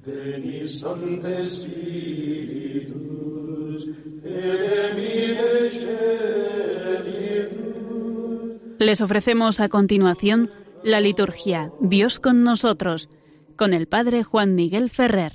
Veni Sancte Spiritus, et Les ofrecemos a continuación la liturgia Dios con nosotros, con el Padre Juan Miguel Ferrer.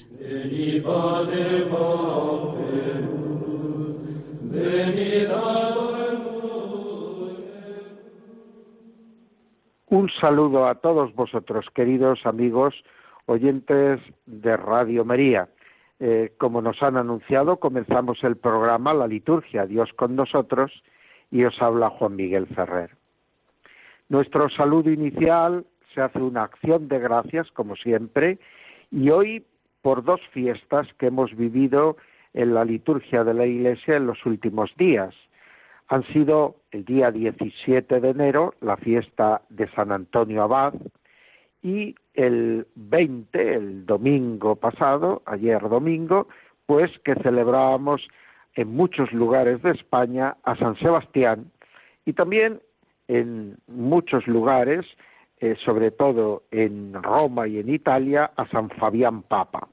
Un saludo a todos vosotros, queridos amigos oyentes de Radio María. Como nos han anunciado, comenzamos el programa, la liturgia Dios con nosotros, y os habla Juan Miguel Ferrer. Nuestro saludo inicial se hace una acción de gracias, como siempre, y hoy por dos fiestas que hemos vivido en la liturgia de la Iglesia en los últimos días. Han sido el día 17 de enero, la fiesta de San Antonio Abad, y el 20, el domingo pasado, ayer domingo, pues que celebrábamos en muchos lugares de España a San Sebastián, y también en muchos lugares, sobre todo en Roma y en Italia, a San Fabián Papa.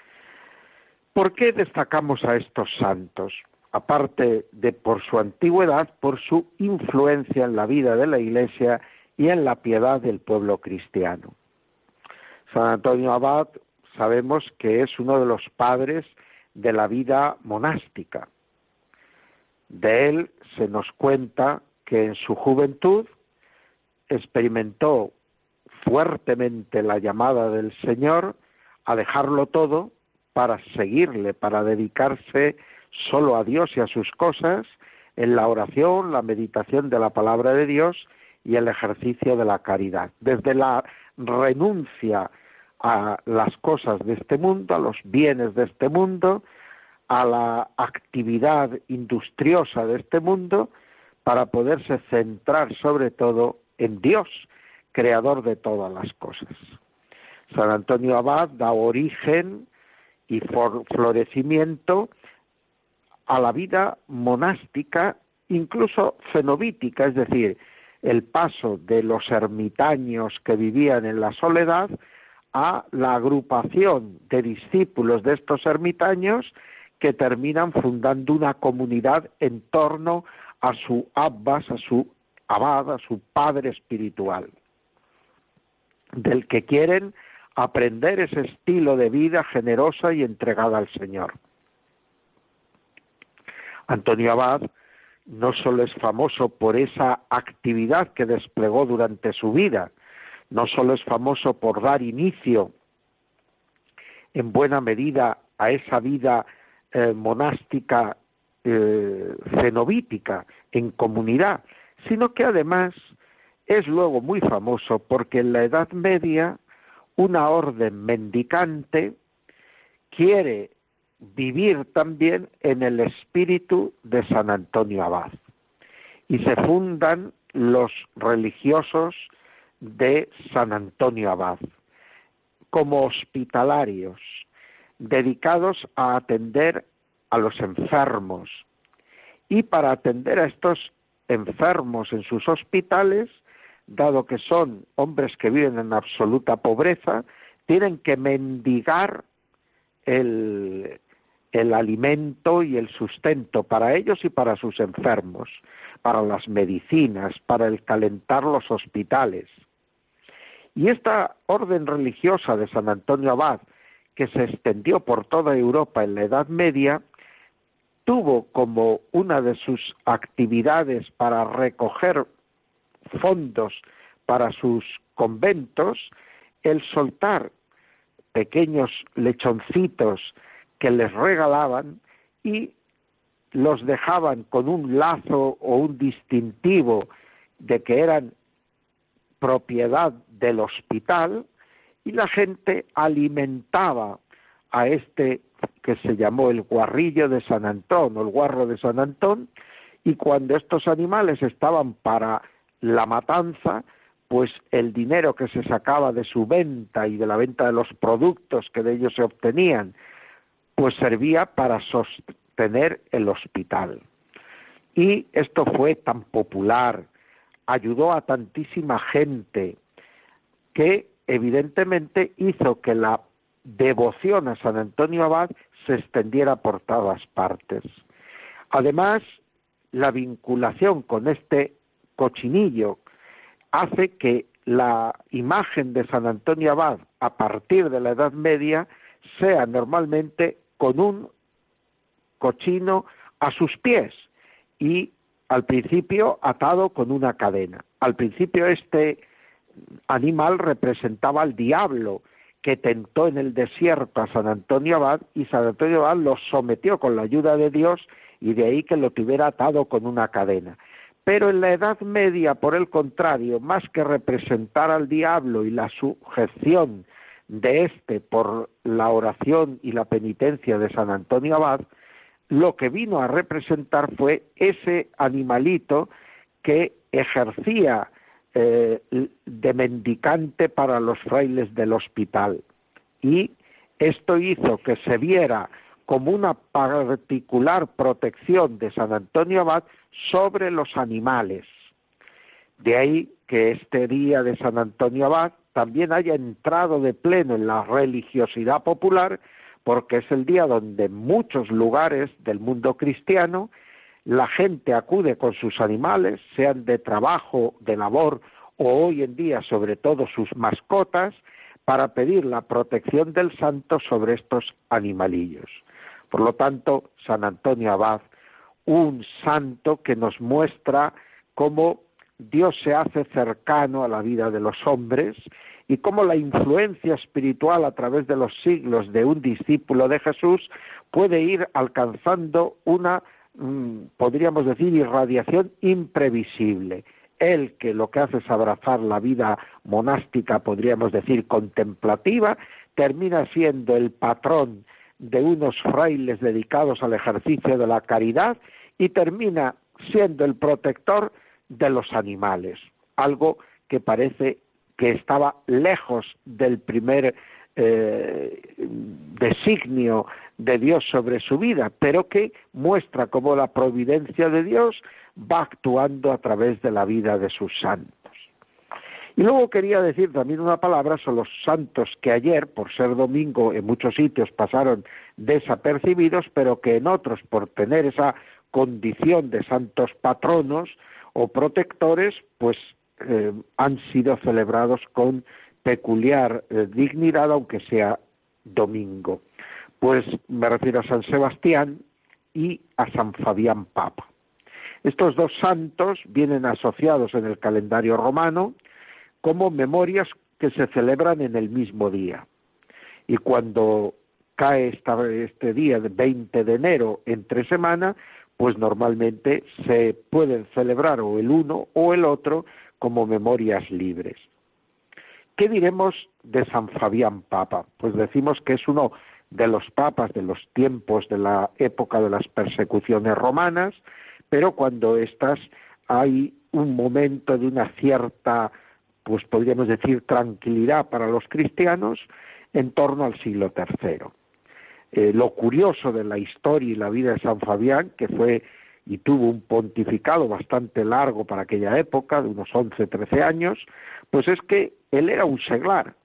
¿Por qué destacamos a estos santos? Aparte de por su antigüedad, por su influencia en la vida de la Iglesia y en la piedad del pueblo cristiano. San Antonio Abad sabemos que es uno de los padres de la vida monástica. De él se nos cuenta que en su juventud experimentó fuertemente la llamada del Señor a dejarlo todo para seguirle, para dedicarse solo a Dios y a sus cosas, en la oración, la meditación de la palabra de Dios y el ejercicio de la caridad. Desde la renuncia a las cosas de este mundo, a los bienes de este mundo, a la actividad industriosa de este mundo, para poderse centrar sobre todo en Dios, creador de todas las cosas. San Antonio Abad da origen y florecimiento a la vida monástica, incluso cenobítica, es decir, el paso de los ermitaños que vivían en la soledad a la agrupación de discípulos de estos ermitaños que terminan fundando una comunidad en torno a su abbas, a su abad, a su padre espiritual, del que quieren aprender ese estilo de vida generosa y entregada al Señor. Antonio Abad no solo es famoso por esa actividad que desplegó durante su vida, no solo es famoso por dar inicio en buena medida a esa vida monástica cenobítica en comunidad, sino que además es luego muy famoso porque en la Edad Media una orden mendicante quiere vivir también en el espíritu de San Antonio Abad, y se fundan los religiosos de San Antonio Abad como hospitalarios, dedicados a atender a los enfermos, y para atender a estos enfermos en sus hospitales, dado que son hombres que viven en absoluta pobreza, tienen que mendigar el alimento y el sustento para ellos y para sus enfermos, para las medicinas, para el calentar los hospitales. Y esta orden religiosa de San Antonio Abad, que se extendió por toda Europa en la Edad Media, tuvo como una de sus actividades para recoger fondos para sus conventos el soltar pequeños lechoncitos que les regalaban y los dejaban con un lazo o un distintivo de que eran propiedad del hospital, y la gente alimentaba a este que se llamó el guarrillo de San Antón o el guarro de San Antón, y cuando estos animales estaban para la matanza, pues el dinero que se sacaba de su venta y de la venta de los productos que de ellos se obtenían, pues servía para sostener el hospital. Y esto fue tan popular, ayudó a tantísima gente, que evidentemente hizo que la devoción a San Antonio Abad se extendiera por todas partes. Además, la vinculación con este cochinillo hace que la imagen de San Antonio Abad a partir de la Edad Media sea normalmente con un cochino a sus pies y al principio atado con una cadena. Al principio este animal representaba al diablo que tentó en el desierto a San Antonio Abad, y San Antonio Abad lo sometió con la ayuda de Dios, y de ahí que lo tuviera atado con una cadena. Pero en la Edad Media, por el contrario, más que representar al diablo y la sujeción de éste por la oración y la penitencia de San Antonio Abad, lo que vino a representar fue ese animalito que ejercía de mendicante para los frailes del hospital. Y esto hizo que se viera como una particular protección de San Antonio Abad sobre los animales. De ahí que este día de San Antonio Abad también haya entrado de pleno en la religiosidad popular, porque es el día donde en muchos lugares del mundo cristiano la gente acude con sus animales, sean de trabajo, de labor o hoy en día sobre todo sus mascotas, para pedir la protección del santo sobre estos animalillos. Por lo tanto, San Antonio Abad, un santo que nos muestra cómo Dios se hace cercano a la vida de los hombres y cómo la influencia espiritual a través de los siglos de un discípulo de Jesús puede ir alcanzando una, podríamos decir, irradiación imprevisible. Él, que lo que hace es abrazar la vida monástica, podríamos decir, contemplativa, termina siendo el patrón de unos frailes dedicados al ejercicio de la caridad y termina siendo el protector de los animales, algo que parece que estaba lejos del primer designio de Dios sobre su vida, pero que muestra cómo la providencia de Dios va actuando a través de la vida de sus santos. Y luego quería decir también una palabra sobre los santos que ayer, por ser domingo, en muchos sitios pasaron desapercibidos, pero que en otros, por tener esa condición de santos patronos o protectores, pues han sido celebrados con peculiar dignidad, aunque sea domingo. Pues me refiero a San Sebastián y a San Fabián Papa. Estos dos santos vienen asociados en el calendario romano como memorias que se celebran en el mismo día. Y cuando cae este día, de 20 de enero, entre semana, pues normalmente se pueden celebrar o el uno o el otro como memorias libres. ¿Qué diremos de San Fabián Papa? Pues decimos que es uno de los papas de los tiempos de la época de las persecuciones romanas, pero cuando estas hay un momento de una cierta, pues podríamos decir, tranquilidad para los cristianos en torno al siglo III. Lo curioso de la historia y la vida de San Fabián, que fue y tuvo un pontificado bastante largo para aquella época, de unos 11-13 años, pues es que él era un seglar.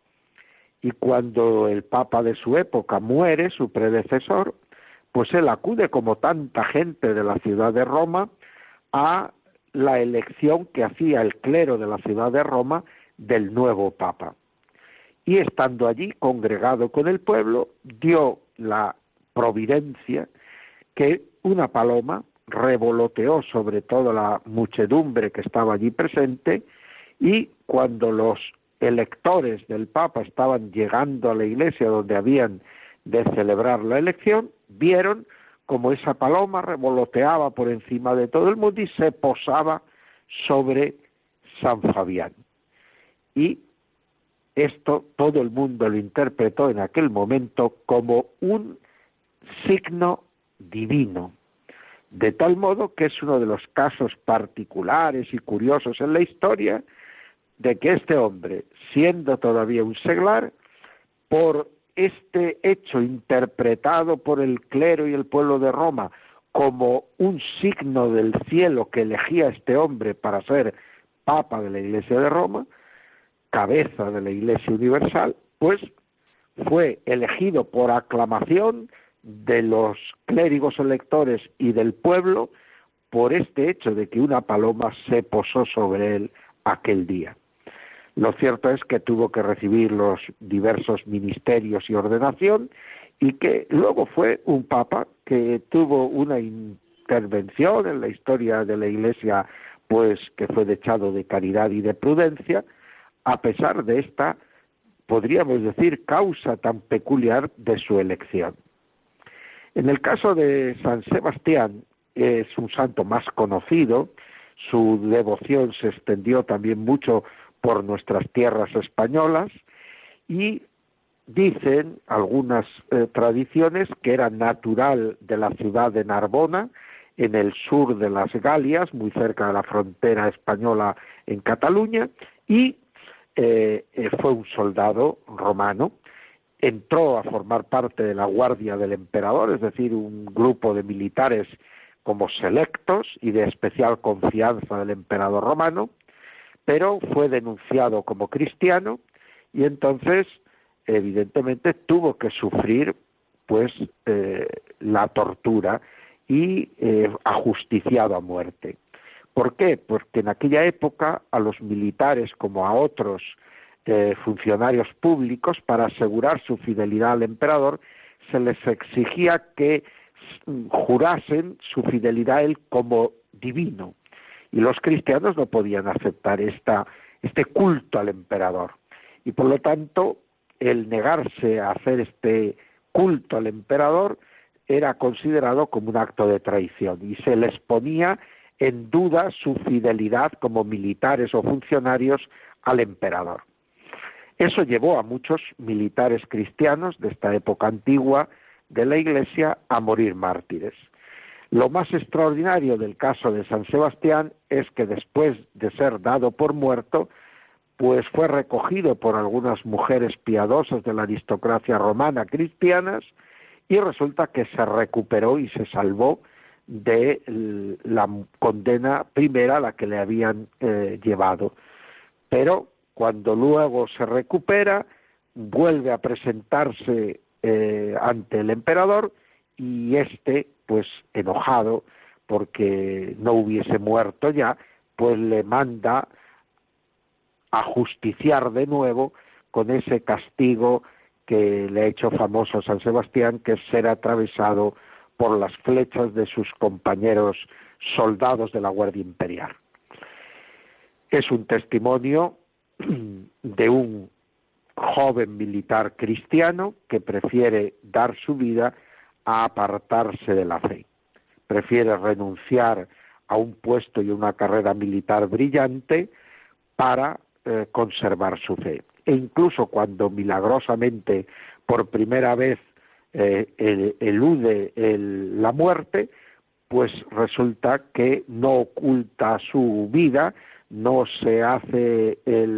Y cuando el papa de su época muere, su predecesor, pues él acude, como tanta gente de la ciudad de Roma, a la elección que hacía el clero de la ciudad de Roma del nuevo papa. Y estando allí, congregado con el pueblo, dio la providencia que una paloma revoloteó sobre toda la muchedumbre que estaba allí presente, y cuando los electores del Papa estaban llegando a la iglesia donde habían de celebrar la elección, vieron como esa paloma revoloteaba por encima de todo el mundo y se posaba sobre San Fabián. Y esto todo el mundo lo interpretó en aquel momento como un signo divino, de tal modo que es uno de los casos particulares y curiosos en la historia de que este hombre, siendo todavía un seglar, por este hecho interpretado por el clero y el pueblo de Roma como un signo del cielo que elegía a este hombre para ser papa de la Iglesia de Roma, cabeza de la Iglesia universal, pues fue elegido por aclamación de los clérigos electores y del pueblo por este hecho de que una paloma se posó sobre él aquel día. Lo cierto es que tuvo que recibir los diversos ministerios y ordenación, y que luego fue un papa que tuvo una intervención en la historia de la Iglesia, pues que fue dechado de caridad y de prudencia, a pesar de esta, podríamos decir, causa tan peculiar de su elección. En el caso de San Sebastián, es un santo más conocido, su devoción se extendió también mucho por nuestras tierras españolas, y dicen algunas tradiciones que era natural de la ciudad de Narbona, en el sur de las Galias, muy cerca de la frontera española en Cataluña, y fue un soldado romano. Entró a formar parte de la guardia del emperador, es decir, un grupo de militares como selectos y de especial confianza del emperador romano, pero fue denunciado como cristiano y entonces evidentemente tuvo que sufrir pues la tortura y ajusticiado a muerte. ¿Por qué? Porque en aquella época a los militares como a otros funcionarios públicos, para asegurar su fidelidad al emperador, se les exigía que jurasen su fidelidad a él como divino, y los cristianos no podían aceptar este culto al emperador, y por lo tanto el negarse a hacer este culto al emperador era considerado como un acto de traición, y se les ponía en duda su fidelidad como militares o funcionarios al emperador. Eso llevó a muchos militares cristianos de esta época antigua de la Iglesia a morir mártires. Lo más extraordinario del caso de San Sebastián es que después de ser dado por muerto, pues fue recogido por algunas mujeres piadosas de la aristocracia romana cristianas, y resulta que se recuperó y se salvó de la condena primera a la que le habían llevado. Pero cuando luego se recupera, vuelve a presentarse ante el emperador, y este, pues enojado porque no hubiese muerto ya, pues le manda a justiciar de nuevo con ese castigo que le ha hecho famoso a San Sebastián, que es ser atravesado por las flechas de sus compañeros soldados de la Guardia Imperial. Es un testimonio de un joven militar cristiano que prefiere dar su vida a apartarse de la fe. Prefiere renunciar a un puesto y una carrera militar brillante para conservar su fe. E incluso cuando milagrosamente por primera vez elude la muerte, pues resulta que no oculta su vida, no se hace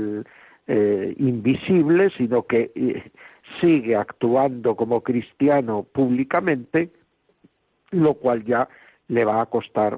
invisible, sino que sigue actuando como cristiano públicamente, lo cual ya le va a costar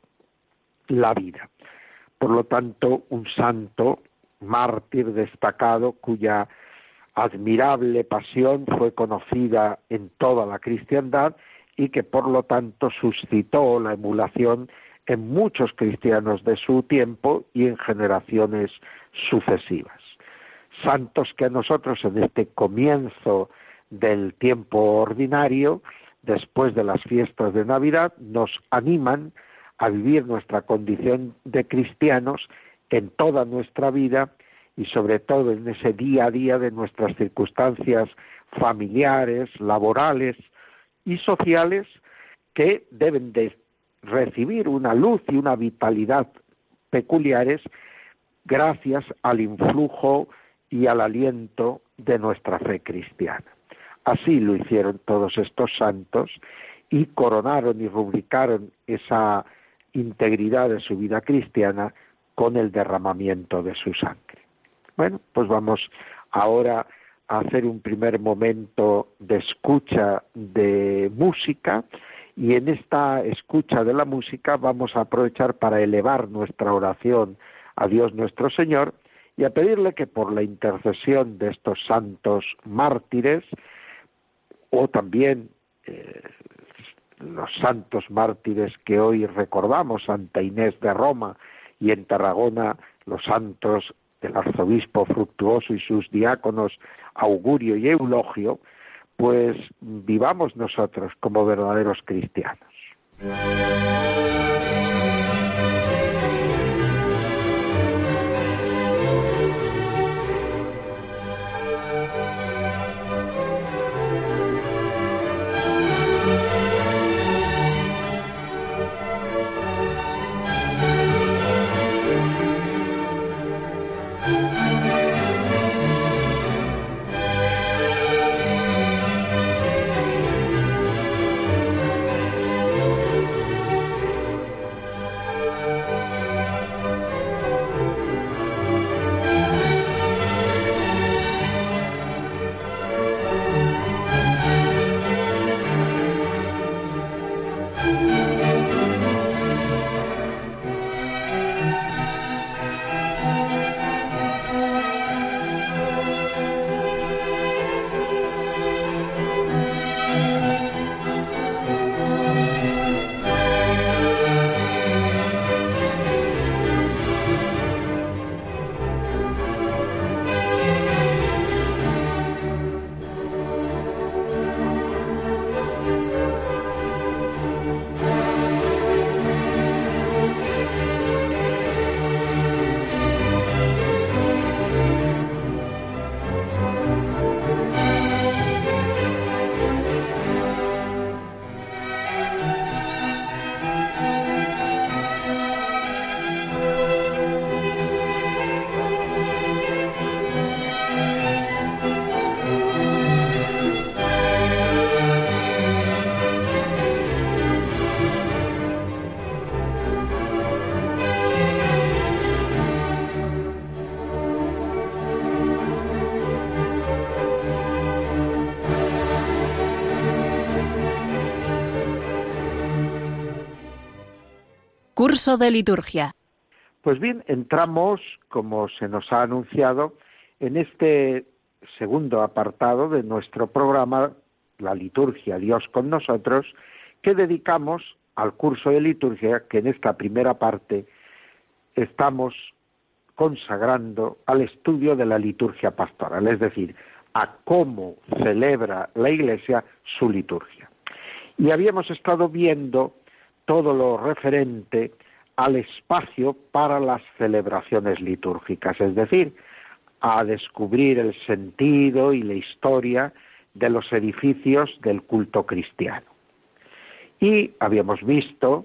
la vida. Por lo tanto, un santo mártir destacado cuya admirable pasión fue conocida en toda la cristiandad y que por lo tanto suscitó la emulación en muchos cristianos de su tiempo y en generaciones sucesivas. Santos que a nosotros en este comienzo del tiempo ordinario, después de las fiestas de Navidad, nos animan a vivir nuestra condición de cristianos en toda nuestra vida y sobre todo en ese día a día de nuestras circunstancias familiares, laborales y sociales, que deben de recibir una luz y una vitalidad peculiares gracias al influjo y al aliento de nuestra fe cristiana. Así lo hicieron todos estos santos y coronaron y rubricaron esa integridad de su vida cristiana con el derramamiento de su sangre. Bueno, pues vamos ahora a hacer un primer momento de escucha de música, y en esta escucha de la música vamos a aprovechar para elevar nuestra oración a Dios nuestro Señor y a pedirle que por la intercesión de estos santos mártires, o también los santos mártires que hoy recordamos, Santa Inés de Roma, y en Tarragona los santos del arzobispo Fructuoso y sus diáconos Augurio y Eulogio, pues vivamos nosotros como verdaderos cristianos. Curso de liturgia. Pues bien, entramos, como se nos ha anunciado, en este segundo apartado de nuestro programa, la liturgia Dios con nosotros, que dedicamos al curso de liturgia que en esta primera parte estamos consagrando al estudio de la liturgia pastoral, es decir, a cómo celebra la Iglesia su liturgia. Y habíamos estado viendo todo lo referente al espacio para las celebraciones litúrgicas, es decir, a descubrir el sentido y la historia de los edificios del culto cristiano. Y habíamos visto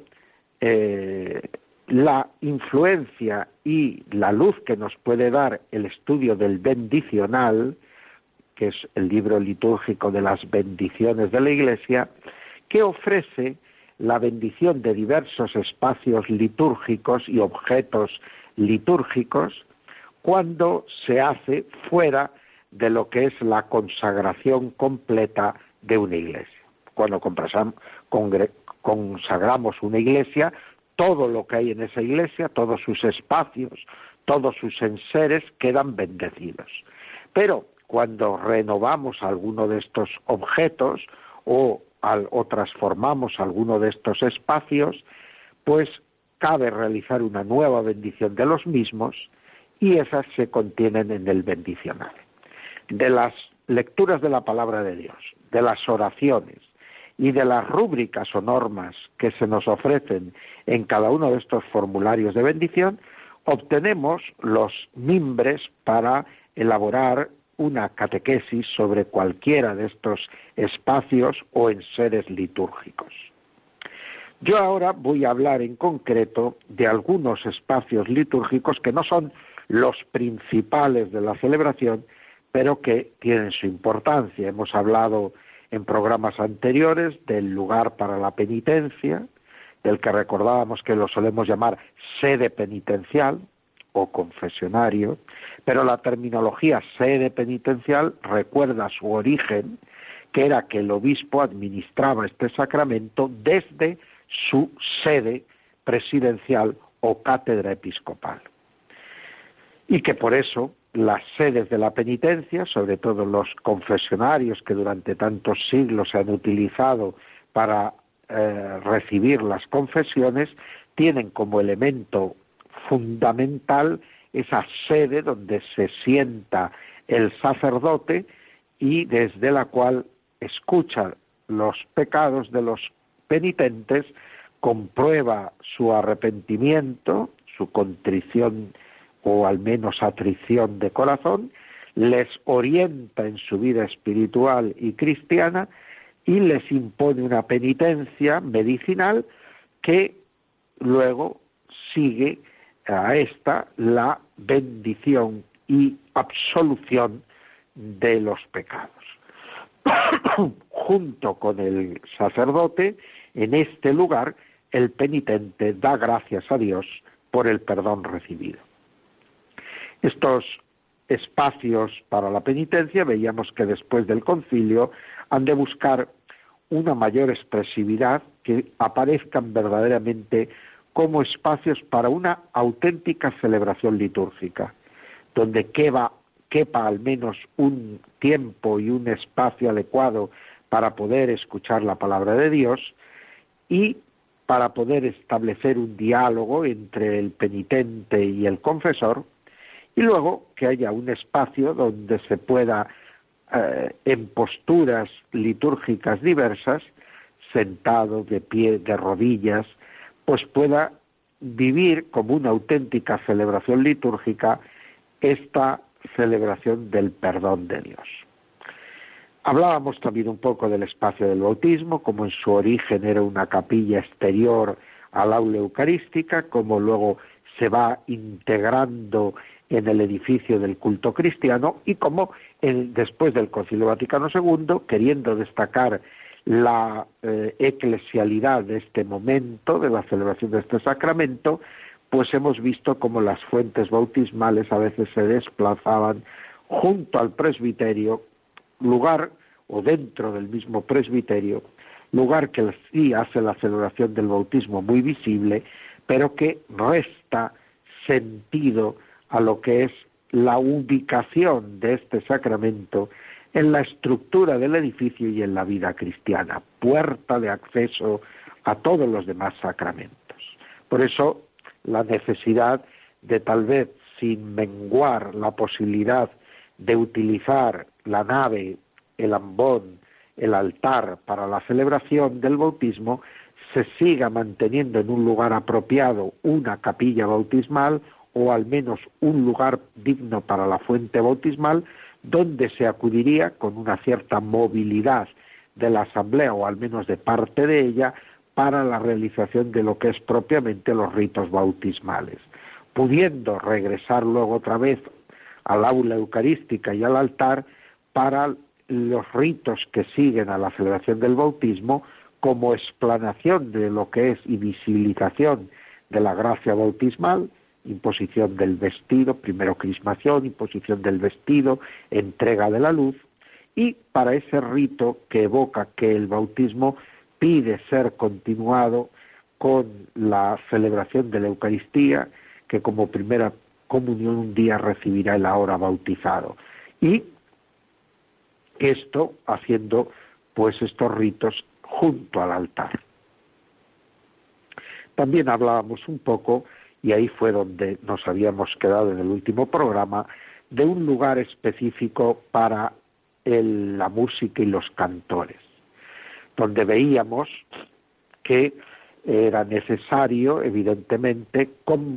la influencia y la luz que nos puede dar el estudio del bendicional, que es el libro litúrgico de las bendiciones de la Iglesia, que ofrece la bendición de diversos espacios litúrgicos y objetos litúrgicos cuando se hace fuera de lo que es la consagración completa de una iglesia. Cuando consagramos una iglesia, todo lo que hay en esa iglesia, todos sus espacios, todos sus enseres quedan bendecidos. Pero cuando renovamos alguno de estos objetos o transformamos alguno de estos espacios, pues cabe realizar una nueva bendición de los mismos y esas se contienen en el bendicional. De las lecturas de la palabra de Dios, de las oraciones y de las rúbricas o normas que se nos ofrecen en cada uno de estos formularios de bendición, obtenemos los mimbres para elaborar una catequesis sobre cualquiera de estos espacios o enseres litúrgicos. Yo ahora voy a hablar en concreto de algunos espacios litúrgicos que no son los principales de la celebración, pero que tienen su importancia. Hemos hablado en programas anteriores del lugar para la penitencia, del que recordábamos que lo solemos llamar sede penitencial o confesionario, pero la terminología sede penitencial recuerda su origen, que era que el obispo administraba este sacramento desde su sede presidencial o cátedra episcopal. y que por eso las sedes de la penitencia, sobre todo los confesionarios que durante tantos siglos se han utilizado para recibir las confesiones, tienen como elemento fundamental esa sede donde se sienta el sacerdote y desde la cual escucha los pecados de los penitentes, comprueba su arrepentimiento, su contrición o al menos atrición de corazón, les orienta en su vida espiritual y cristiana y les impone una penitencia medicinal que luego sigue a esta la bendición y absolución de los pecados. Junto con el sacerdote, en este lugar, el penitente da gracias a Dios por el perdón recibido. Estos espacios para la penitencia, veíamos que después del concilio han de buscar una mayor expresividad, que aparezcan verdaderamente como espacios para una auténtica celebración litúrgica, donde quepa al menos un tiempo y un espacio adecuado para poder escuchar la palabra de Dios y para poder establecer un diálogo entre el penitente y el confesor, y luego que haya un espacio donde se pueda, en posturas litúrgicas diversas, sentado, de pie, de rodillas, pues pueda vivir como una auténtica celebración litúrgica esta celebración del perdón de Dios. Hablábamos también un poco del espacio del bautismo, como en su origen era una capilla exterior al aula eucarística, como luego se va integrando en el edificio del culto cristiano y como después del Concilio Vaticano II, queriendo destacar la eclesialidad de este momento, de la celebración de este sacramento, pues hemos visto como las fuentes bautismales a veces se desplazaban junto al presbiterio, lugar, o dentro del mismo presbiterio, lugar que sí hace la celebración del bautismo muy visible, pero que resta sentido a lo que es la ubicación de este sacramento en la estructura del edificio y en la vida cristiana, puerta de acceso a todos los demás sacramentos. Por eso, la necesidad de, tal vez sin menguar la posibilidad de utilizar la nave, el ambón, el altar para la celebración del bautismo, se siga manteniendo en un lugar apropiado una capilla bautismal o al menos un lugar digno para la fuente bautismal, donde se acudiría con una cierta movilidad de la asamblea o al menos de parte de ella para la realización de lo que es propiamente los ritos bautismales, pudiendo regresar luego otra vez al aula eucarística y al altar para los ritos que siguen a la celebración del bautismo como explanación de lo que es y visibilización de la gracia bautismal, imposición del vestido, primero crismación, imposición del vestido, entrega de la luz, y para ese rito que evoca que el bautismo pide ser continuado con la celebración de la Eucaristía, que como primera comunión un día recibirá el ahora bautizado. Y esto haciendo pues estos ritos junto al altar. También hablábamos un poco, y ahí fue donde nos habíamos quedado en el último programa, de un lugar específico para la música y los cantores, donde veíamos que era necesario, evidentemente,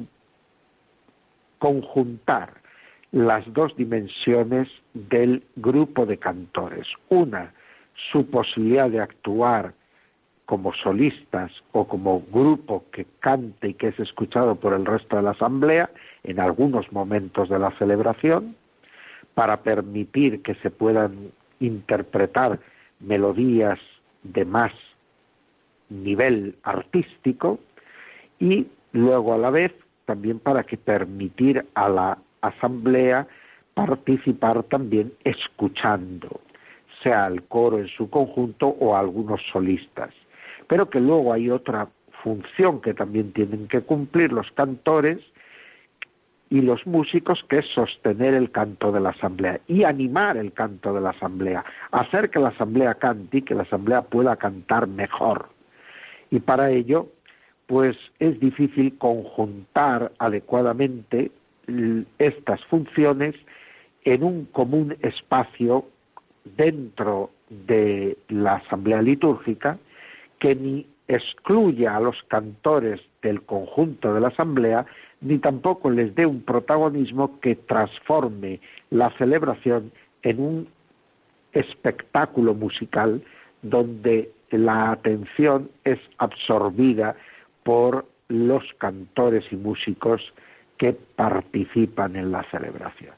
conjuntar las dos dimensiones del grupo de cantores. Una, su posibilidad de actuar como solistas o como grupo que cante y que es escuchado por el resto de la asamblea en algunos momentos de la celebración, para permitir que se puedan interpretar melodías de más nivel artístico, y luego a la vez también para que permitir a la asamblea participar también escuchando, sea el coro en su conjunto o algunos solistas. Pero que luego hay otra función que también tienen que cumplir los cantores, y los músicos, que es sostener el canto de la asamblea y animar el canto de la asamblea, hacer que la asamblea cante y que la asamblea pueda cantar mejor. Y para ello, pues es difícil conjuntar adecuadamente estas funciones en un común espacio dentro de la asamblea litúrgica, que ni excluya a los cantores del conjunto de la asamblea, ni tampoco les dé un protagonismo que transforme la celebración en un espectáculo musical donde la atención es absorbida por los cantores y músicos que participan en la celebración.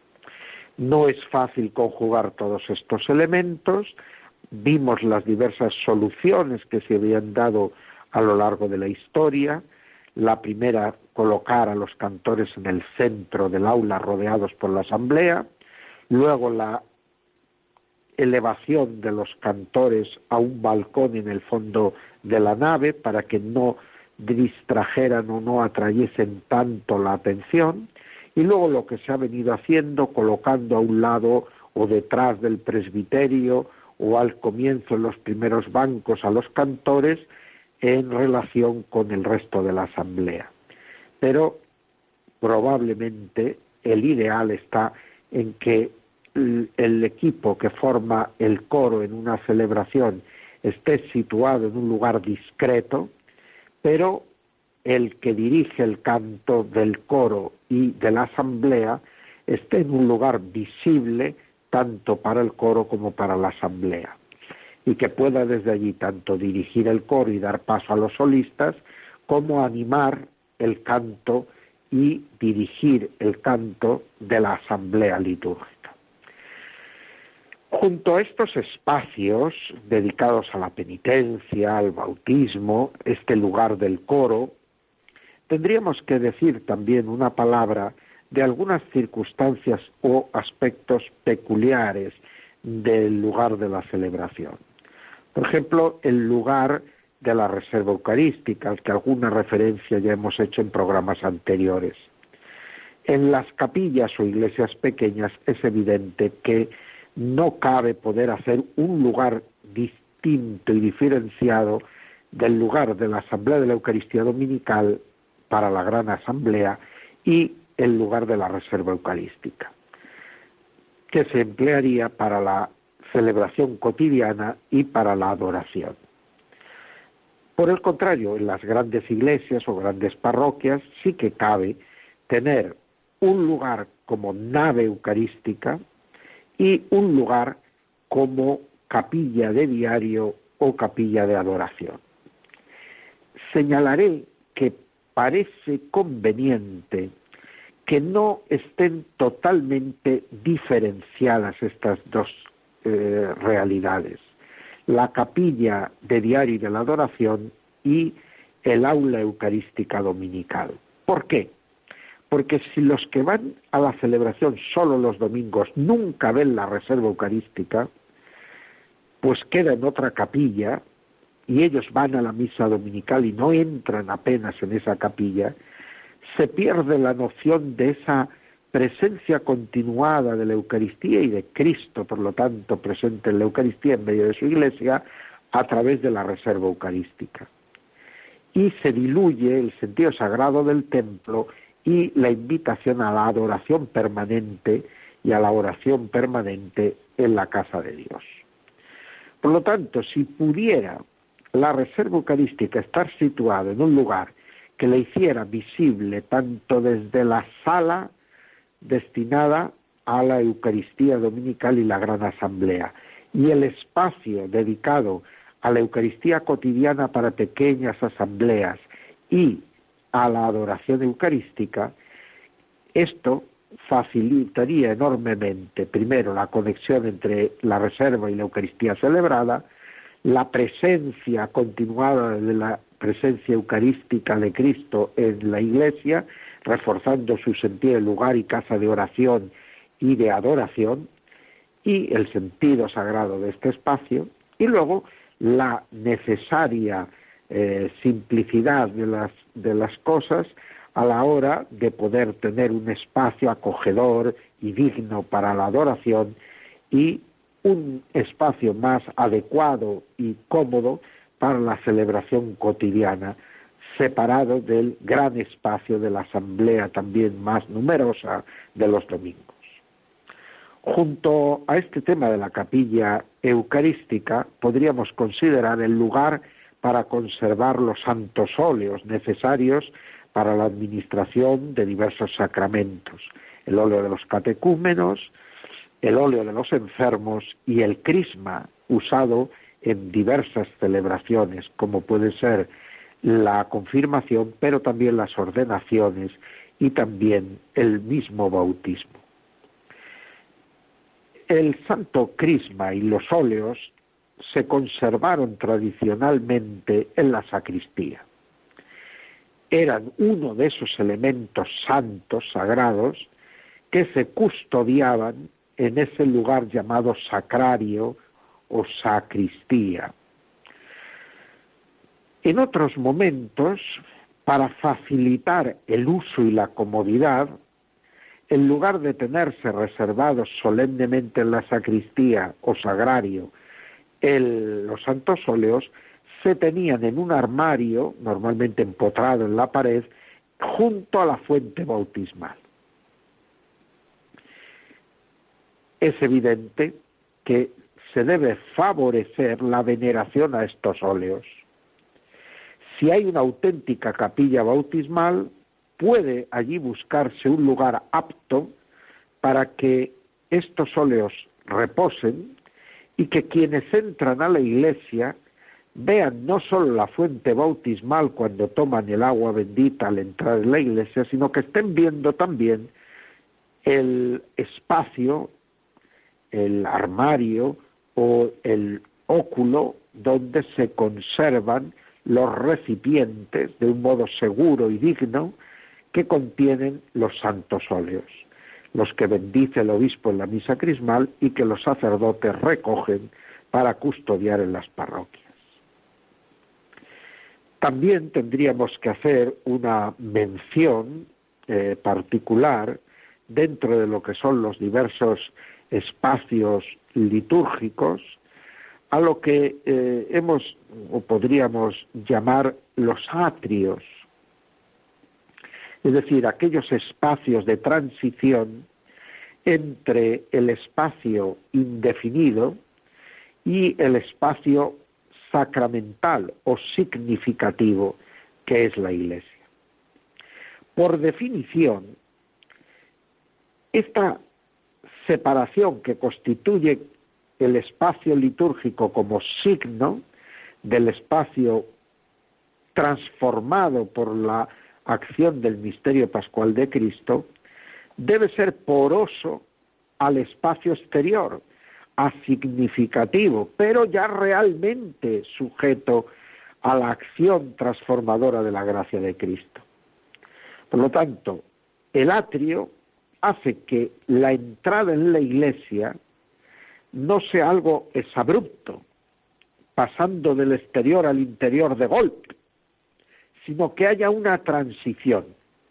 No es fácil conjugar todos estos elementos. Vimos las diversas soluciones que se habían dado a lo largo de la historia. La primera, colocar a los cantores en el centro del aula rodeados por la asamblea. Luego la elevación de los cantores a un balcón en el fondo de la nave para que no distrajeran o no atrayesen tanto la atención. Y luego lo que se ha venido haciendo, colocando a un lado o detrás del presbiterio o al comienzo en los primeros bancos a los cantores en relación con el resto de la asamblea. Pero probablemente el ideal está en que el equipo que forma el coro en una celebración esté situado en un lugar discreto, pero el que dirige el canto del coro y de la asamblea esté en un lugar visible tanto para el coro como para la asamblea, y que pueda desde allí tanto dirigir el coro y dar paso a los solistas, como animar el canto y dirigir el canto de la asamblea litúrgica. Junto a estos espacios dedicados a la penitencia, al bautismo, este lugar del coro, tendríamos que decir también una palabra de algunas circunstancias o aspectos peculiares del lugar de la celebración. Por ejemplo, el lugar de la reserva eucarística, al que alguna referencia ya hemos hecho en programas anteriores. En las capillas o iglesias pequeñas es evidente que no cabe poder hacer un lugar distinto y diferenciado del lugar de la Asamblea de la Eucaristía Dominical para la Gran Asamblea y el lugar de la reserva eucarística, que se emplearía para la celebración cotidiana y para la adoración. Por el contrario, en las grandes iglesias o grandes parroquias sí que cabe tener un lugar como nave eucarística y un lugar como capilla de diario o capilla de adoración. Señalaré que parece conveniente que no estén totalmente diferenciadas estas dos realidades, la capilla de diario y de la adoración y el aula eucarística dominical. ¿Por qué? Porque si los que van a la celebración solo los domingos nunca ven la reserva eucarística, pues queda en otra capilla y ellos van a la misa dominical y no entran apenas en esa capilla, se pierde la noción de esa presencia continuada de la Eucaristía y de Cristo, por lo tanto, presente en la Eucaristía en medio de su iglesia, a través de la reserva eucarística. Y se diluye el sentido sagrado del templo y la invitación a la adoración permanente y a la oración permanente en la casa de Dios. Por lo tanto, si pudiera la reserva eucarística estar situada en un lugar que le hiciera visible tanto desde la sala destinada a la Eucaristía Dominical y la Gran Asamblea, y el espacio dedicado a la Eucaristía cotidiana para pequeñas asambleas y a la adoración eucarística, esto facilitaría enormemente, primero, la conexión entre la reserva y la Eucaristía celebrada, la presencia continuada de la presencia eucarística de Cristo en la Iglesia, reforzando su sentido de lugar y casa de oración y de adoración, y el sentido sagrado de este espacio, y luego la necesaria simplicidad de las cosas a la hora de poder tener un espacio acogedor y digno para la adoración y un espacio más adecuado y cómodo para la celebración cotidiana, separado del gran espacio de la asamblea también más numerosa de los domingos. Junto a este tema de la capilla eucarística, podríamos considerar el lugar para conservar los santos óleos necesarios para la administración de diversos sacramentos, el óleo de los catecúmenos, el óleo de los enfermos y el crisma usado en diversas celebraciones, como puede ser la confirmación, pero también las ordenaciones y también el mismo bautismo. El santo crisma y los óleos se conservaron tradicionalmente en la sacristía. Eran uno de esos elementos santos, sagrados, que se custodiaban en ese lugar llamado sacrario o sacristía. En otros momentos, para facilitar el uso y la comodidad, en lugar de tenerse reservados solemnemente en la sacristía o sagrario los santos óleos, se tenían en un armario, normalmente empotrado en la pared, junto a la fuente bautismal. Es evidente que se debe favorecer la veneración a estos óleos. Si hay una auténtica capilla bautismal, puede allí buscarse un lugar apto para que estos óleos reposen y que quienes entran a la iglesia vean no solo la fuente bautismal cuando toman el agua bendita al entrar en la iglesia, sino que estén viendo también el espacio, el armario o el óculo donde se conservan los recipientes de un modo seguro y digno que contienen los santos óleos, los que bendice el obispo en la misa crismal y que los sacerdotes recogen para custodiar en las parroquias. También tendríamos que hacer una mención particular dentro de lo que son los diversos espacios litúrgicos a lo que hemos o podríamos llamar los atrios, es decir, aquellos espacios de transición entre el espacio indefinido y el espacio sacramental o significativo que es la Iglesia. Por definición, esta separación que constituye el espacio litúrgico como signo del espacio transformado por la acción del misterio pascual de Cristo, debe ser poroso al espacio exterior, asignificativo, pero ya realmente sujeto a la acción transformadora de la gracia de Cristo. Por lo tanto, el atrio hace que la entrada en la iglesia no sea algo exabrupto, pasando del exterior al interior de golpe, sino que haya una transición,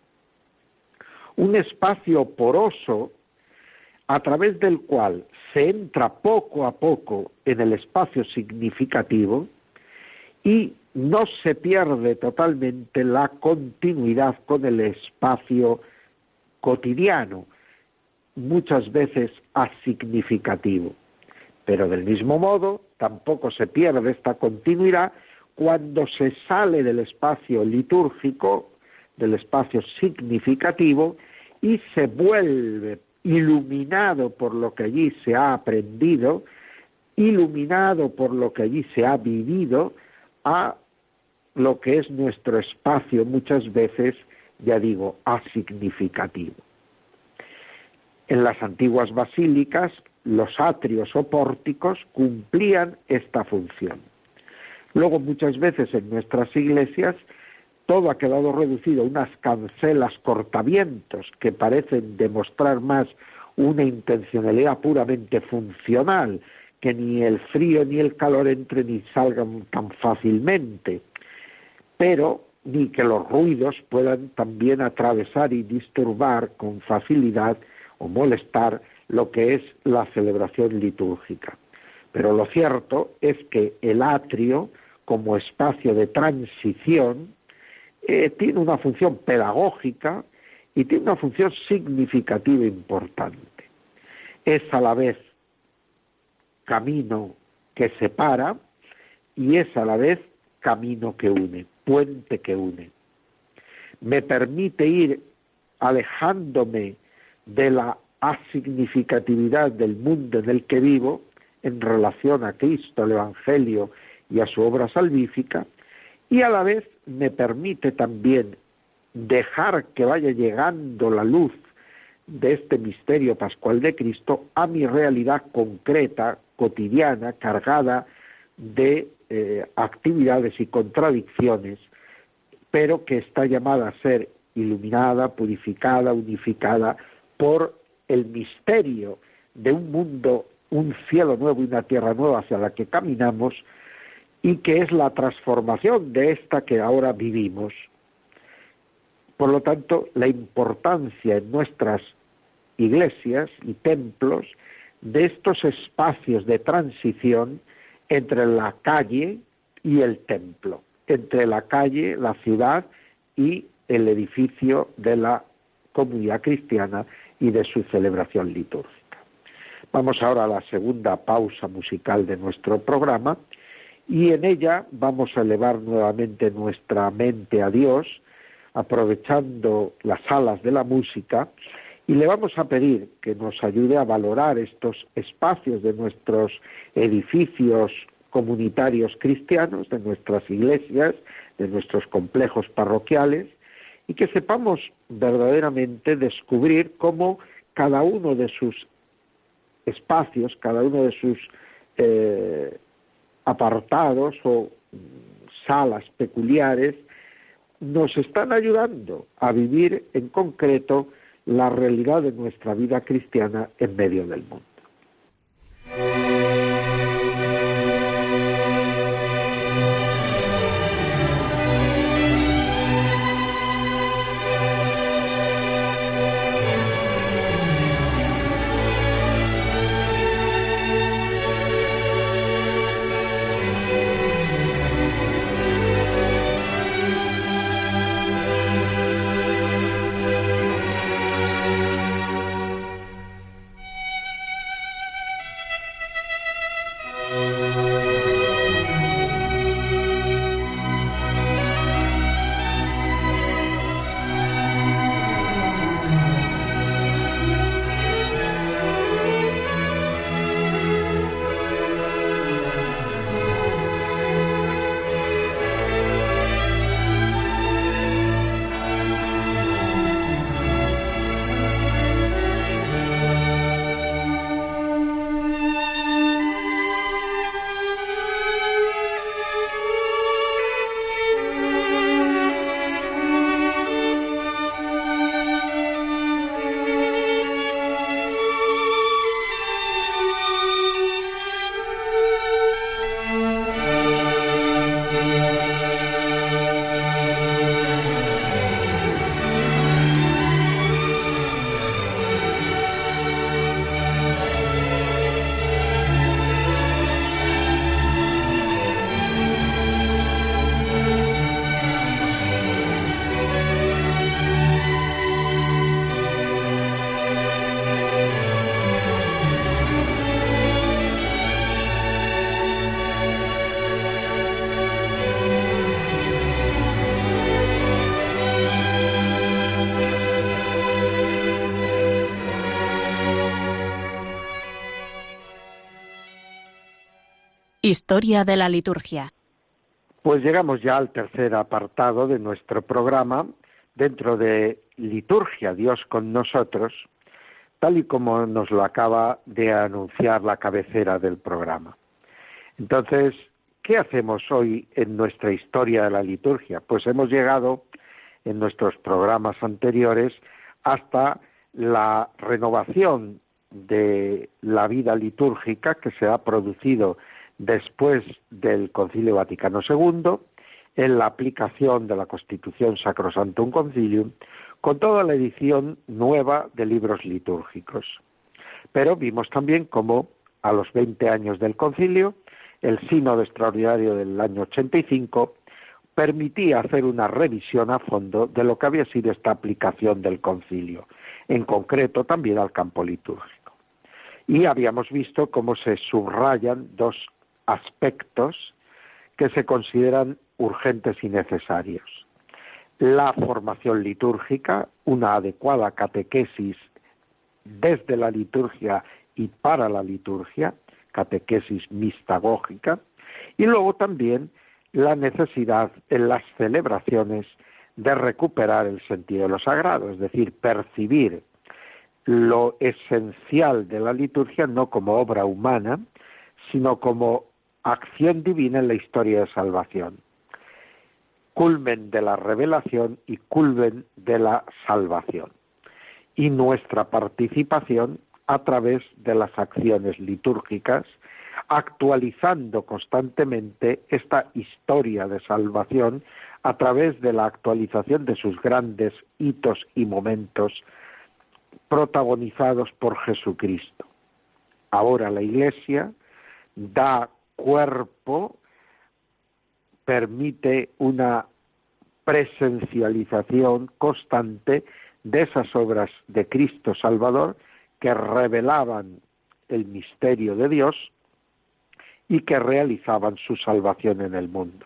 un espacio poroso a través del cual se entra poco a poco en el espacio significativo y no se pierde totalmente la continuidad con el espacio cotidiano, muchas veces asignificativo. Pero del mismo modo, tampoco se pierde esta continuidad cuando se sale del espacio litúrgico, del espacio significativo, y se vuelve iluminado por lo que allí se ha aprendido, iluminado por lo que allí se ha vivido, a lo que es nuestro espacio muchas veces, ya digo, asignificativo. En las antiguas basílicas, los atrios o pórticos cumplían esta función. Luego, muchas veces en nuestras iglesias, todo ha quedado reducido a unas cancelas cortavientos que parecen demostrar más una intencionalidad puramente funcional, que ni el frío ni el calor entren y salgan tan fácilmente. Pero ni que los ruidos puedan también atravesar y disturbar con facilidad o molestar lo que es la celebración litúrgica. Pero lo cierto es que el atrio, como espacio de transición, tiene una función pedagógica y tiene una función significativa importante. Es a la vez camino que separa y es a la vez camino que une, puente que une. Me permite ir alejándome de la asignificatividad del mundo en el que vivo en relación a Cristo, al Evangelio y a su obra salvífica, y a la vez me permite también dejar que vaya llegando la luz de este misterio pascual de Cristo a mi realidad concreta, cotidiana, cargada de actividades y contradicciones, pero que está llamada a ser iluminada, purificada, unificada por el misterio de un mundo, un cielo nuevo y una tierra nueva hacia la que caminamos, y que es la transformación de esta que ahora vivimos. Por lo tanto, la importancia en nuestras iglesias y templos de estos espacios de transición entre la calle y el templo, entre la calle, la ciudad y el edificio de la comunidad cristiana y de su celebración litúrgica. Vamos ahora a la segunda pausa musical de nuestro programa y en ella vamos a elevar nuevamente nuestra mente a Dios, aprovechando las alas de la música, y le vamos a pedir que nos ayude a valorar estos espacios de nuestros edificios comunitarios cristianos, de nuestras iglesias, de nuestros complejos parroquiales, y que sepamos verdaderamente descubrir cómo cada uno de sus espacios, cada uno de sus apartados o salas peculiares nos están ayudando a vivir en concreto la realidad de nuestra vida cristiana en medio del mundo. Historia de la liturgia. Pues llegamos ya al tercer apartado de nuestro programa, dentro de Liturgia, Dios con nosotros, tal y como nos lo acaba de anunciar la cabecera del programa. Entonces, ¿qué hacemos hoy en nuestra historia de la liturgia? Pues hemos llegado en nuestros programas anteriores hasta la renovación de la vida litúrgica que se ha producido después del Concilio Vaticano II, en la aplicación de la Constitución Sacrosanctum Concilium, con toda la edición nueva de libros litúrgicos. Pero vimos también cómo a los 20 años del concilio, el sínodo extraordinario del año 85 permitía hacer una revisión a fondo de lo que había sido esta aplicación del concilio, en concreto también al campo litúrgico. Y habíamos visto cómo se subrayan dos aspectos que se consideran urgentes y necesarios. La formación litúrgica, una adecuada catequesis desde la liturgia y para la liturgia, catequesis mistagógica, y luego también la necesidad en las celebraciones de recuperar el sentido de lo sagrado, es decir, percibir lo esencial de la liturgia no como obra humana, sino como acción divina en la historia de salvación, culmen de la revelación y culmen de la salvación, y nuestra participación a través de las acciones litúrgicas, actualizando constantemente esta historia de salvación a través de la actualización de sus grandes hitos y momentos protagonizados por Jesucristo. Ahora la Iglesia da cuerpo, permite una presencialización constante de esas obras de Cristo Salvador que revelaban el misterio de Dios y que realizaban su salvación en el mundo.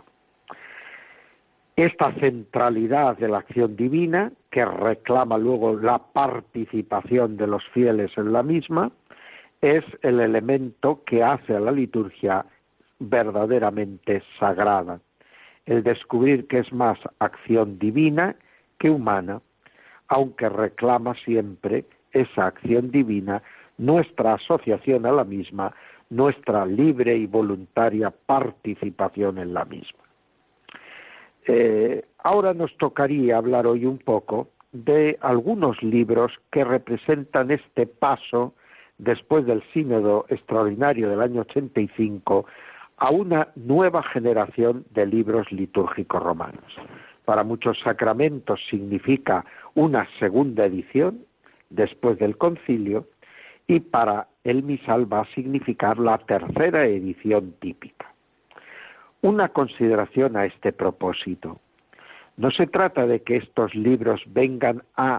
Esta centralidad de la acción divina, que reclama luego la participación de los fieles en la misma, es el elemento que hace a la liturgia verdaderamente sagrada. El descubrir que es más acción divina que humana, aunque reclama siempre esa acción divina, nuestra asociación a la misma, nuestra libre y voluntaria participación en la misma. Ahora nos tocaría hablar hoy un poco de algunos libros que representan este paso después del sínodo extraordinario del año 85 a una nueva generación de libros litúrgicos romanos. Para muchos sacramentos significa una segunda edición después del concilio, y para el misal va a significar la tercera edición típica. Una consideración a este propósito. No se trata de que estos libros vengan a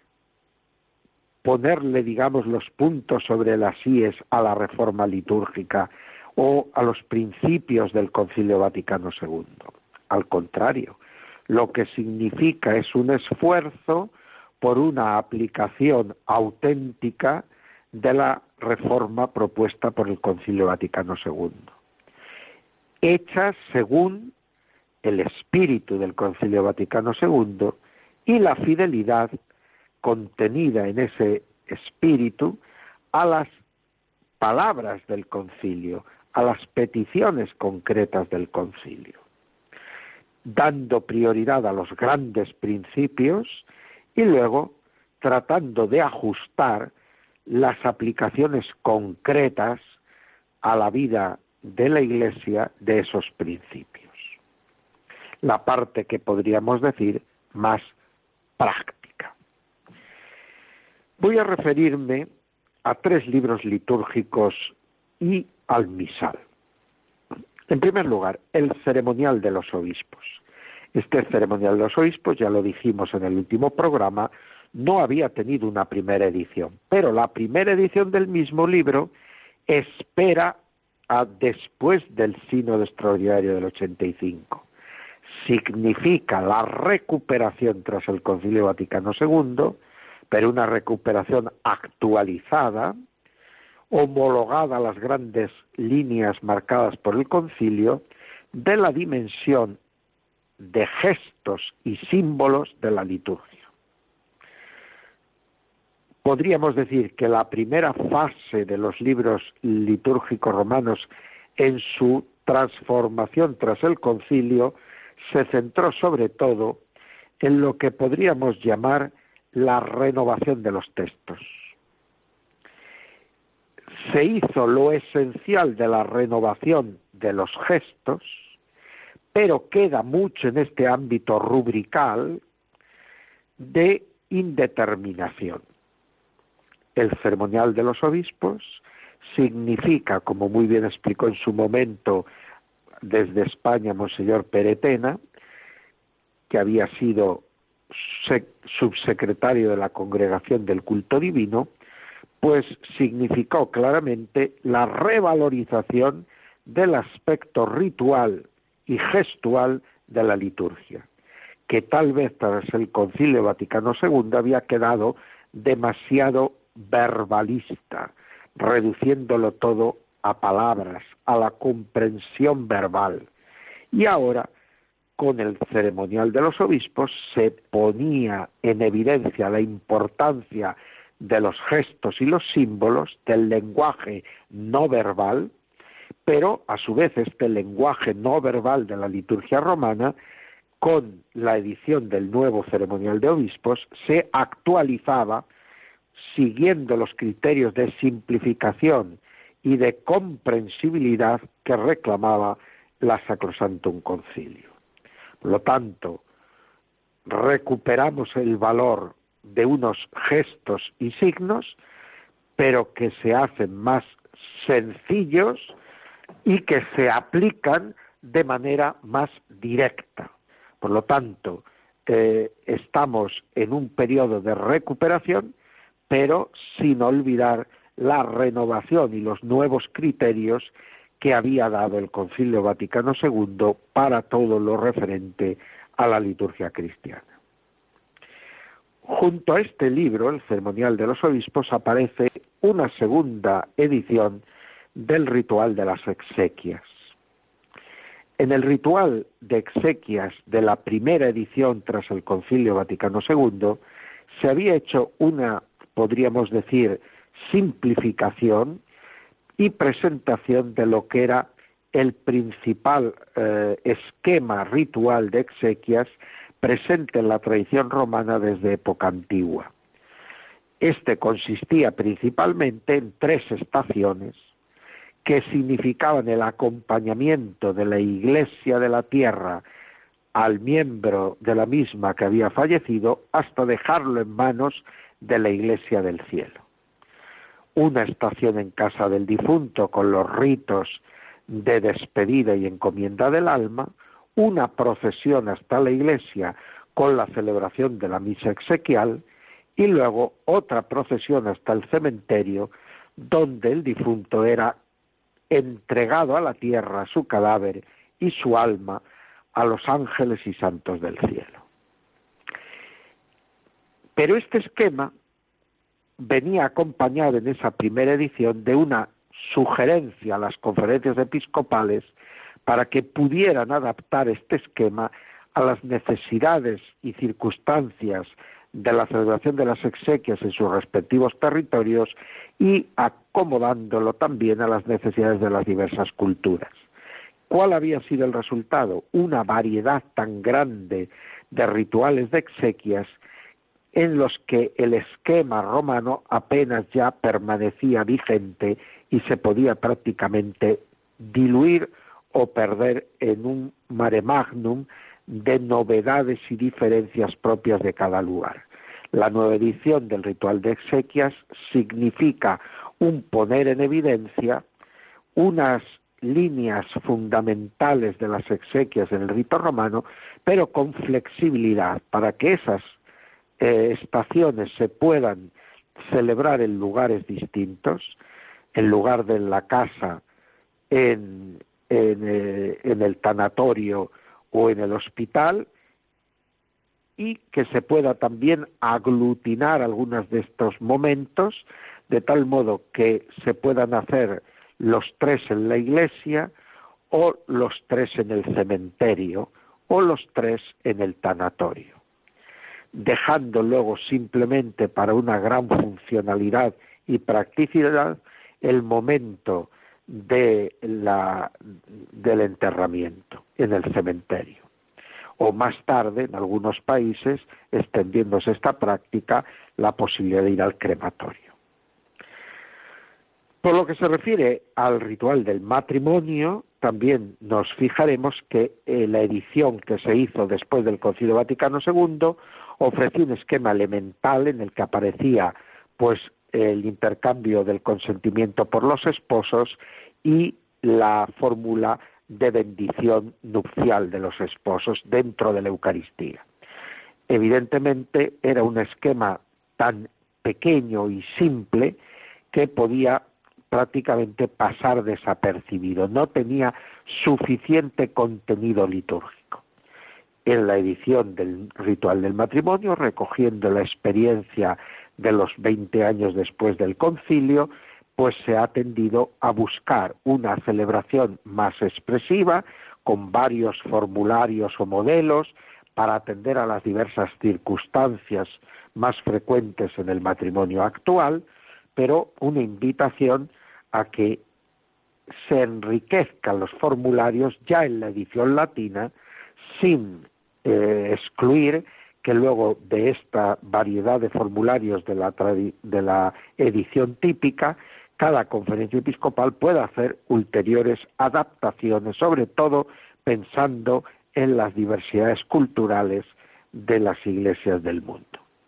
ponerle, digamos, los puntos sobre las íes a la reforma litúrgica o a los principios del Concilio Vaticano II. Al contrario, lo que significa es un esfuerzo por una aplicación auténtica de la reforma propuesta por el Concilio Vaticano II, hecha según el espíritu del Concilio Vaticano II y la fidelidad contenida en ese espíritu a las palabras del concilio, a las peticiones concretas del concilio, dando prioridad a los grandes principios y luego tratando de ajustar las aplicaciones concretas a la vida de la Iglesia de esos principios. La parte que podríamos decir más práctica. Voy a referirme a 3 libros litúrgicos y al misal. En primer lugar, el ceremonial de los obispos. Este ceremonial de los obispos, ya lo dijimos en el último programa, no había tenido una primera edición, pero la primera edición del mismo libro espera a después del sínodo extraordinario del 85. Significa la recuperación tras el Concilio Vaticano II, pero una recuperación actualizada, homologada a las grandes líneas marcadas por el concilio, de la dimensión de gestos y símbolos de la liturgia. Podríamos decir que la primera fase de los libros litúrgicos romanos en su transformación tras el concilio se centró sobre todo en lo que podríamos llamar la renovación de los textos. Se hizo lo esencial de la renovación de los gestos, pero queda mucho en este ámbito rubrical de indeterminación. El ceremonial de los obispos significa, como muy bien explicó en su momento desde España Monseñor Peretena, que había sido subsecretario de la Congregación del Culto Divino, pues significó claramente la revalorización del aspecto ritual y gestual de la liturgia, que tal vez tras el Concilio Vaticano II había quedado demasiado verbalista, reduciéndolo todo a palabras, a la comprensión verbal. Y ahora, con el ceremonial de los obispos, se ponía en evidencia la importancia de los gestos y los símbolos, del lenguaje no verbal, pero a su vez este lenguaje no verbal de la liturgia romana, con la edición del nuevo ceremonial de obispos, se actualizaba siguiendo los criterios de simplificación y de comprensibilidad que reclamaba la Sacrosanctum Concilio. Por lo tanto, recuperamos el valor de unos gestos y signos, pero que se hacen más sencillos y que se aplican de manera más directa. Por lo tanto, estamos en un periodo de recuperación, pero sin olvidar la renovación y los nuevos criterios que había dado el Concilio Vaticano II para todo lo referente a la liturgia cristiana. Junto a este libro, el Ceremonial de los Obispos, aparece una segunda edición del ritual de las exequias. En el ritual de exequias de la primera edición tras el Concilio Vaticano II, se había hecho una, podríamos decir, simplificación y presentación de lo que era el principal esquema ritual de exequias presente en la tradición romana desde época antigua. Este consistía principalmente en 3 estaciones que significaban el acompañamiento de la Iglesia de la tierra al miembro de la misma que había fallecido hasta dejarlo en manos de la Iglesia del cielo. Una estación en casa del difunto con los ritos de despedida y encomienda del alma, una procesión hasta la iglesia con la celebración de la misa exequial y luego otra procesión hasta el cementerio donde el difunto era entregado a la tierra, su cadáver y su alma a los ángeles y santos del cielo. Pero este esquema venía acompañado en esa primera edición de una sugerencia a las conferencias episcopales para que pudieran adaptar este esquema a las necesidades y circunstancias de la celebración de las exequias en sus respectivos territorios y acomodándolo también a las necesidades de las diversas culturas. ¿Cuál había sido el resultado? Una variedad tan grande de rituales de exequias en los que el esquema romano apenas ya permanecía vigente y se podía prácticamente diluir o perder en un mare magnum de novedades y diferencias propias de cada lugar. La nueva edición del ritual de exequias significa un poner en evidencia unas líneas fundamentales de las exequias en el rito romano, pero con flexibilidad para que esas estaciones se puedan celebrar en lugares distintos, en lugar de en la casa, en el tanatorio o en el hospital, y que se pueda también aglutinar algunos de estos momentos de tal modo que se puedan hacer los 3 en la iglesia o los 3 en el cementerio o los 3 en el tanatorio, dejando luego simplemente para una gran funcionalidad y practicidad el momento del enterramiento en el cementerio. O más tarde, en algunos países, extendiéndose esta práctica, la posibilidad de ir al crematorio. Por lo que se refiere al ritual del matrimonio, también nos fijaremos que la edición que se hizo después del Concilio Vaticano II ofrecía un esquema elemental en el que aparecía pues el intercambio del consentimiento por los esposos y la fórmula de bendición nupcial de los esposos dentro de la Eucaristía. Evidentemente era un esquema tan pequeño y simple que podía prácticamente pasar desapercibido, no tenía suficiente contenido litúrgico. En la edición del ritual del matrimonio, recogiendo la experiencia de los 20 años después del concilio, pues se ha tendido a buscar una celebración más expresiva, con varios formularios o modelos, para atender a las diversas circunstancias más frecuentes en el matrimonio actual, pero una invitación a que se enriquezcan los formularios ya en la edición latina, sin excluir que luego de esta variedad de formularios de la edición típica, cada conferencia episcopal pueda hacer ulteriores adaptaciones, sobre todo pensando en las diversidades culturales de las iglesias del mundo.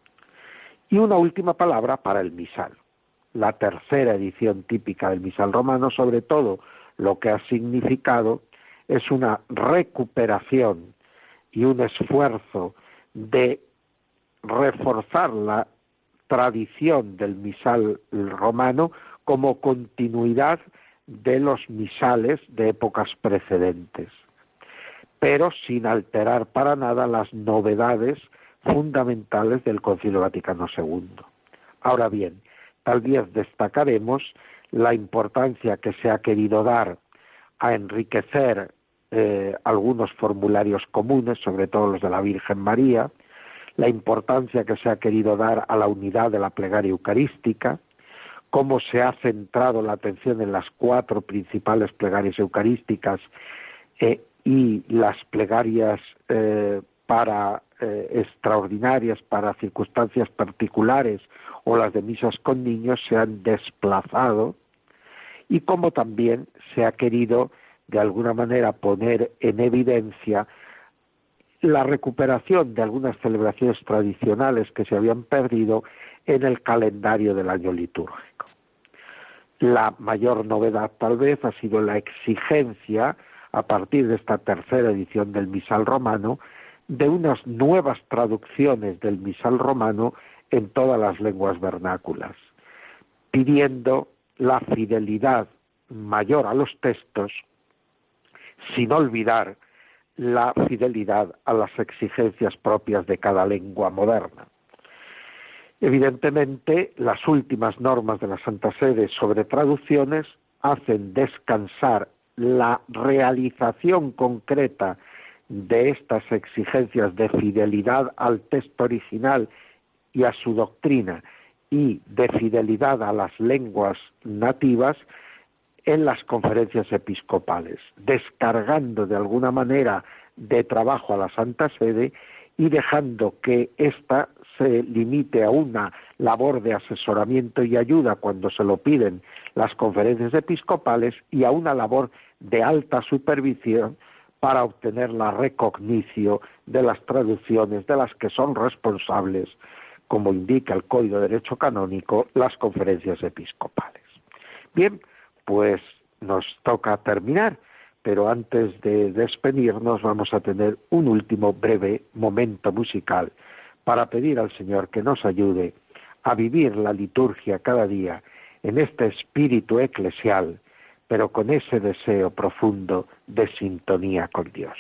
Y una última palabra para el misal. La tercera edición típica del misal romano, sobre todo lo que ha significado es una recuperación y un esfuerzo de reforzar la tradición del misal romano como continuidad de los misales de épocas precedentes, pero sin alterar para nada las novedades fundamentales del Concilio Vaticano II. Ahora bien, tal vez destacaremos la importancia que se ha querido dar a enriquecer algunos formularios comunes, sobre todo los de la Virgen María, la importancia que se ha querido dar a la unidad de la plegaria eucarística, cómo se ha centrado la atención en las 4 principales plegarias eucarísticas y las plegarias extraordinarias para circunstancias particulares o las de misas con niños se han desplazado, y cómo también se ha querido de alguna manera poner en evidencia la recuperación de algunas celebraciones tradicionales que se habían perdido en el calendario del año litúrgico. La mayor novedad tal vez ha sido la exigencia, a partir de esta tercera edición del misal romano, de unas nuevas traducciones del misal romano en todas las lenguas vernáculas, pidiendo la fidelidad mayor a los textos, sin olvidar la fidelidad a las exigencias propias de cada lengua moderna. Evidentemente, las últimas normas de la Santa Sede sobre traducciones hacen descansar la realización concreta de estas exigencias de fidelidad al texto original y a su doctrina, y de fidelidad a las lenguas nativas en las conferencias episcopales, descargando de alguna manera de trabajo a la Santa Sede y dejando que ésta se limite a una labor de asesoramiento y ayuda cuando se lo piden las conferencias episcopales, y a una labor de alta supervisión para obtener la recognición de las traducciones de las que son responsables, como indica el Código de Derecho Canónico, las conferencias episcopales. Bien, pues nos toca terminar, pero antes de despedirnos vamos a tener un último breve momento musical para pedir al Señor que nos ayude a vivir la liturgia cada día en este espíritu eclesial, pero con ese deseo profundo de sintonía con Dios.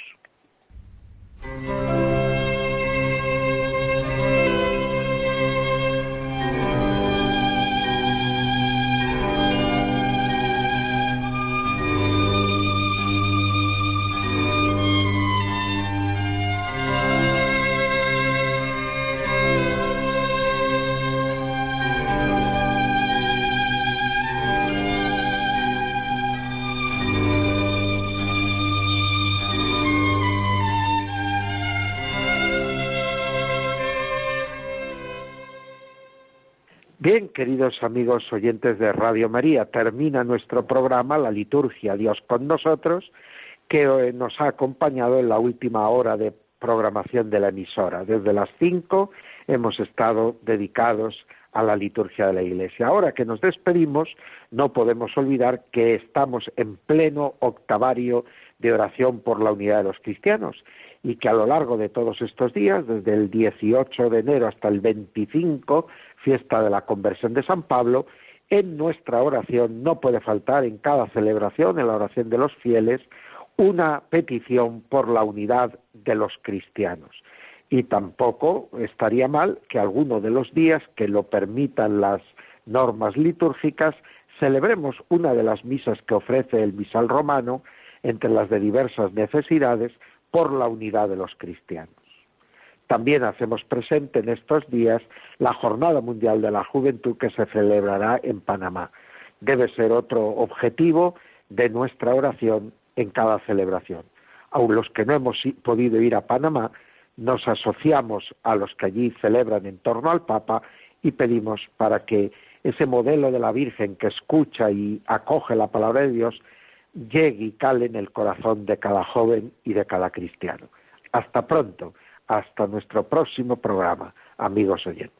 Bien, queridos amigos oyentes de Radio María, termina nuestro programa, la liturgia Dios con nosotros, que nos ha acompañado en la última hora de programación de la emisora. Desde las 5 hemos estado dedicados a la liturgia de la Iglesia. Ahora que nos despedimos, no podemos olvidar que estamos en pleno octavario de oración por la unidad de los cristianos y que a lo largo de todos estos días, desde el 18 de enero hasta el 25, fiesta de la conversión de San Pablo, en nuestra oración no puede faltar en cada celebración, en la oración de los fieles, una petición por la unidad de los cristianos. Y tampoco estaría mal que alguno de los días que lo permitan las normas litúrgicas celebremos una de las misas que ofrece el misal romano, entre las de diversas necesidades, por la unidad de los cristianos. También hacemos presente en estos días la Jornada Mundial de la Juventud que se celebrará en Panamá. Debe ser otro objetivo de nuestra oración en cada celebración. Aun los que no hemos podido ir a Panamá, nos asociamos a los que allí celebran en torno al Papa y pedimos para que ese modelo de la Virgen que escucha y acoge la palabra de Dios llegue y cale en el corazón de cada joven y de cada cristiano. Hasta pronto, hasta nuestro próximo programa, amigos oyentes.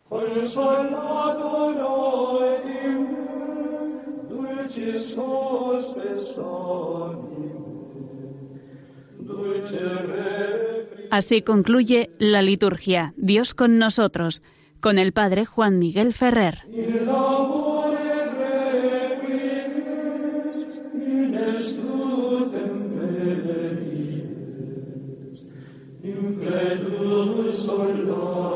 Así concluye la liturgia Dios con nosotros, con el Padre Juan Miguel Ferrer. Incredulus